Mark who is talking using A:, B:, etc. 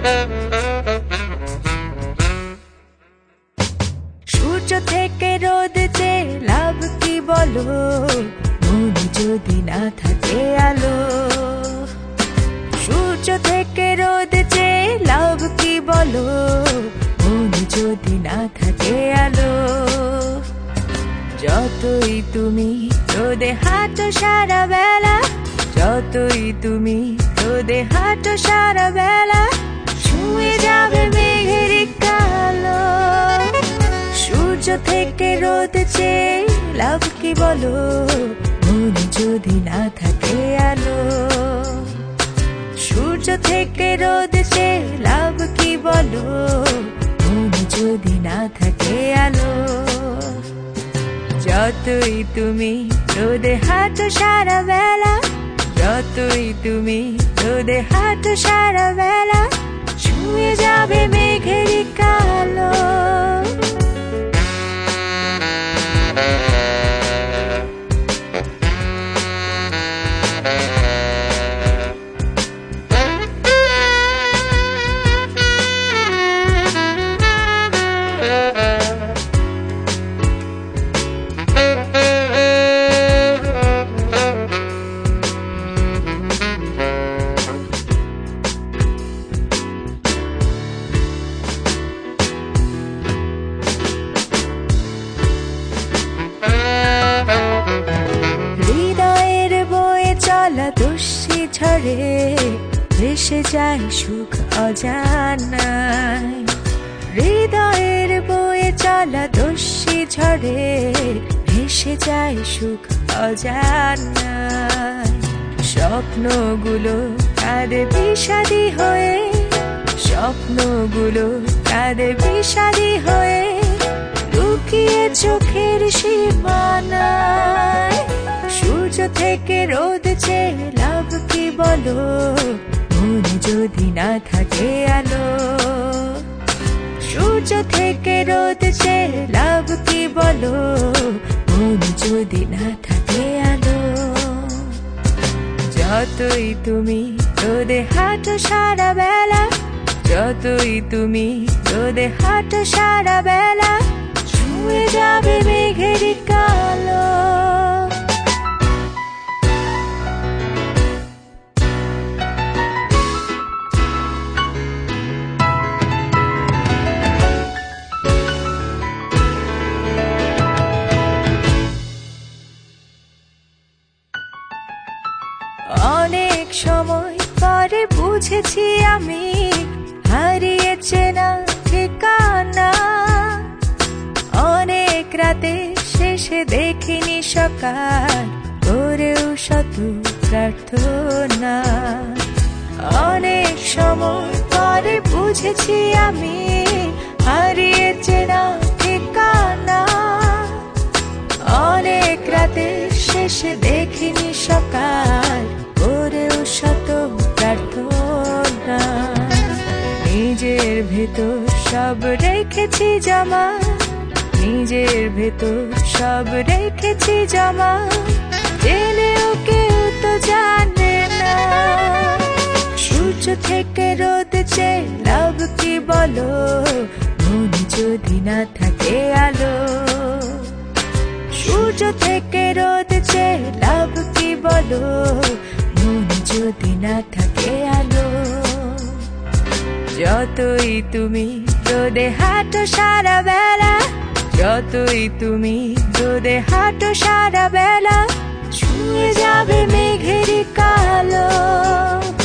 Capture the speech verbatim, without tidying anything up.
A: সূর্য থেকে রোদ চেয়ে লাভ কি বলো, মনে যদি না থাকে আলো। সূর্য থেকে রোদ চেয়ে লাভ কি বলো, মনে যদি না থাকে আলো। যতই তুমি রোদে হাঁটো সারা বেলা, যতই তুমি রোদে হাঁটো সারা বেলা, ছুঁয়ে যাবে মেঘের কালো। সূর্য থেকে রোদ চেয়ে লাভ কি বলো, মনে যদি না থাকে আলো। সূর্য থেকে রোদ চেয়ে লাভ কি বলো, মনে যদি না থাকে আলো। যতই তুমি রোদে হাঁটো সারা বেলা, যতই তুমি রোদে হাঁটো সারা বেলা, ছুঁয়ে যাবে মেঘের কালো। দস্যি ঝড়ে ভেসে যায় সুখ অজানায়, হৃদয়ের বয়ে চলা দস্যি ঝড়ে ভেসে যায় সুখ অজানায়। স্বপ্নগুলো কাঁদে বিষাদী হয়ে, স্বপ্নগুলো কাঁদে বিষাদী হয়ে, লুকিয়ে চোখের সীমানায়। সূর্য থেকে রোদ চেয়ে লাভ কি বলো, মনে যদি না থাকে আলো। সূর্য থেকে রোদ চেয়ে লাভ কি বলো, মনে যদি না থাকে আলো। যতই তুমি রোদে হাঁটো সারা বেলা, যতই তুমি রোদে হাঁটো সারা বেলা, ছুঁয়ে যাবে মেঘের কালো। অনেক সময় পরে বুঝেছি আমি, হারিয়েছে না ঠিকানা। অনেক রাতে শেষে দেখিনি সকাল, করেও শত প্রার্থনা। অনেক সময় পরে বুঝেছি আমি, হারিয়েছে না ঠিকানা। অনেক রাতে শেষে দেখিনি সকাল, করেও শত প্রার্থনা। নিজের ভেতর সব রেখেছি জমা, নিজের ভেতর সব রেখেছি জমা, জেনেও কেউ তো জানে না। সূর্য থেকে রোদ চেয়ে লাভ কি বলো, মনে যদি না থাকে আলো। সূর্য থেকে রোদ চেয়ে লাভ কি বলো, মনে যদি না থাকে আলো। যতই তুমি রোদে হাঁটো সারা বেলা, যতই তুমি রোদে হাঁটো সারা বেলা, ছুঁয়ে যাবে মেঘের কালো।